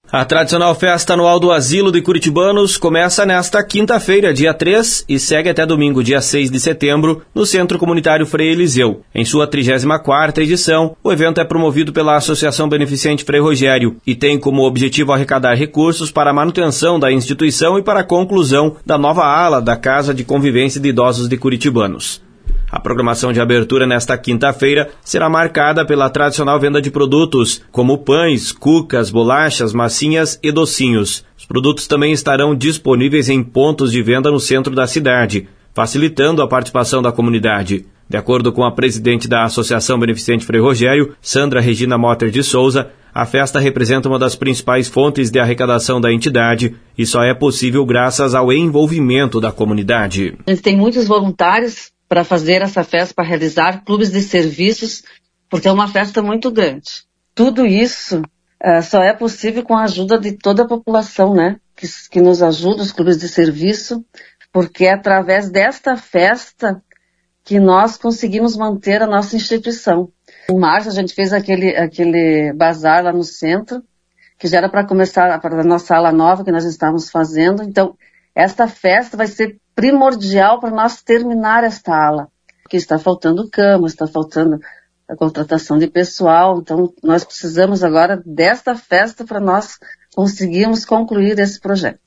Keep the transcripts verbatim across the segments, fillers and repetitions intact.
A tradicional festa anual do Asilo de Curitibanos começa nesta quinta-feira, dia três, e segue até domingo, dia seis de setembro, no Centro Comunitário Frei Eliseu. Em sua trigésima quarta edição, o evento é promovido pela Associação Beneficente Frei Rogério e tem como objetivo arrecadar recursos para a manutenção da instituição e para a conclusão da nova ala da Casa de Convivência de Idosos de Curitibanos. A programação de abertura nesta quinta-feira será marcada pela tradicional venda de produtos, como pães, cucas, bolachas, massinhas e docinhos. Os produtos também estarão disponíveis em pontos de venda no centro da cidade, facilitando a participação da comunidade. De acordo com a presidente da Associação Beneficente Frei Rogério, Sandra Regina Motter de Souza, a festa representa uma das principais fontes de arrecadação da entidade e só é possível graças ao envolvimento da comunidade. A gente tem muitos voluntários para fazer essa festa, para realizar clubes de serviços, porque é uma festa muito grande. Tudo isso uh, só é possível com a ajuda de toda a população, né? Que, que nos ajuda, os clubes de serviço, porque é através desta festa que nós conseguimos manter a nossa instituição. Em março a gente fez aquele, aquele bazar lá no centro, que já era para começar para a nossa ala nova que nós estávamos fazendo. Então, esta festa vai ser primordial para nós terminar esta ala, porque está faltando cama, está faltando a contratação de pessoal, então nós precisamos agora desta festa para nós conseguirmos concluir esse projeto.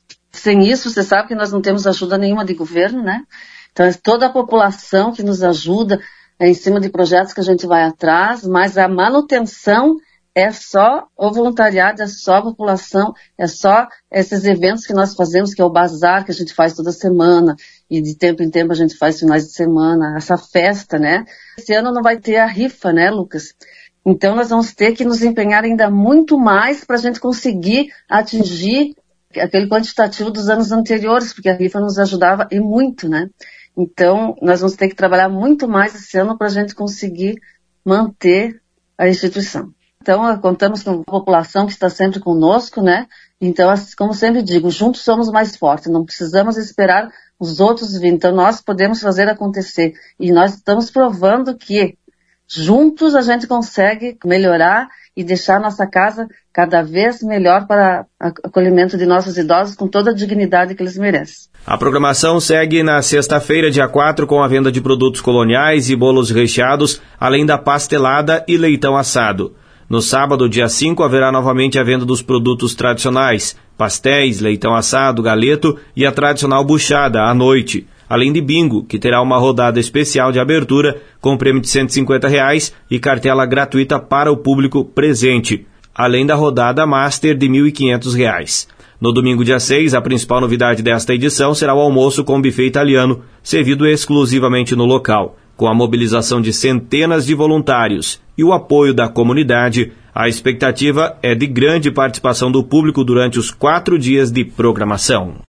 Sem isso, você sabe que nós não temos ajuda nenhuma de governo, né? Então é toda a população que nos ajuda é em cima de projetos que a gente vai atrás, mas a manutenção é só o voluntariado, é só a população, é só esses eventos que nós fazemos, que é o bazar que a gente faz toda semana, e de tempo em tempo a gente faz finais de semana, essa festa, né? Esse ano não vai ter a rifa, né, Lucas? Então nós vamos ter que nos empenhar ainda muito mais para a gente conseguir atingir aquele quantitativo dos anos anteriores, porque a rifa nos ajudava e muito, né? Então nós vamos ter que trabalhar muito mais esse ano para a gente conseguir manter a instituição. Então, contamos com a população que está sempre conosco, né? Então, como sempre digo, juntos somos mais fortes, não precisamos esperar os outros vir. Então, nós podemos fazer acontecer. E nós estamos provando que juntos a gente consegue melhorar e deixar nossa casa cada vez melhor para o acolhimento de nossos idosos com toda a dignidade que eles merecem. A programação segue na sexta-feira, dia quatro, com a venda de produtos coloniais e bolos recheados, além da pastelada e leitão assado. No sábado, dia cinco, haverá novamente a venda dos produtos tradicionais, pastéis, leitão assado, galeto e a tradicional buchada à noite, além de bingo, que terá uma rodada especial de abertura com prêmio de cento e cinquenta reais e cartela gratuita para o público presente, além da rodada Master de mil e quinhentos reais. No domingo, dia seis, a principal novidade desta edição será o almoço com buffet italiano, servido exclusivamente no local. Com a mobilização de centenas de voluntários e o apoio da comunidade, a expectativa é de grande participação do público durante os quatro dias de programação.